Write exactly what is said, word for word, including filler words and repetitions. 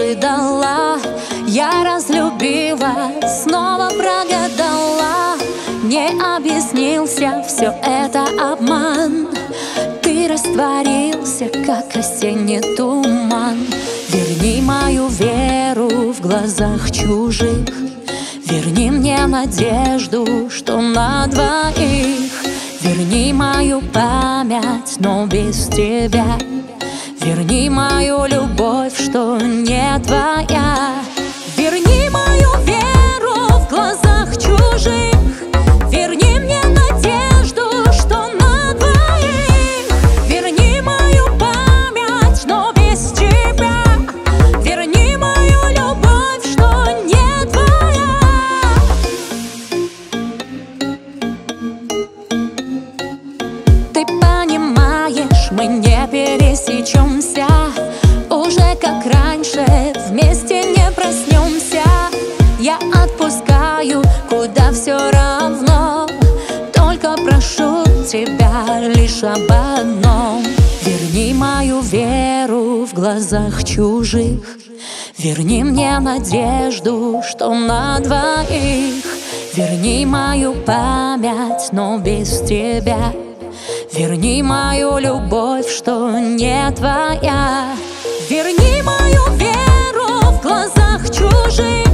выдала. Я разлюбилась, снова прогадала. Не объяснился, все это обман. Ты растворился, как осенний туман. Верни мою веру в глазах чужих. Верни мне надежду, что на двоих. Верни мою память, но без тебя. Верни мою любовь, что не твоя. Верни мою веру в глазах чужих. Верни мне надежду, что на двоих. Верни мою память, но без тебя. Верни мою любовь, что не твоя. Ты понимаешь, мы не пересечемся. Уже как раньше вместе не проснемся. Я отпускаю, куда все равно. Только прошу тебя лишь об одном. Верни мою веру в глазах чужих. Верни мне надежду, что на двоих. Верни мою память, но без тебя. Верни мою любовь, что не твоя. Верни мою веру в глазах чужих.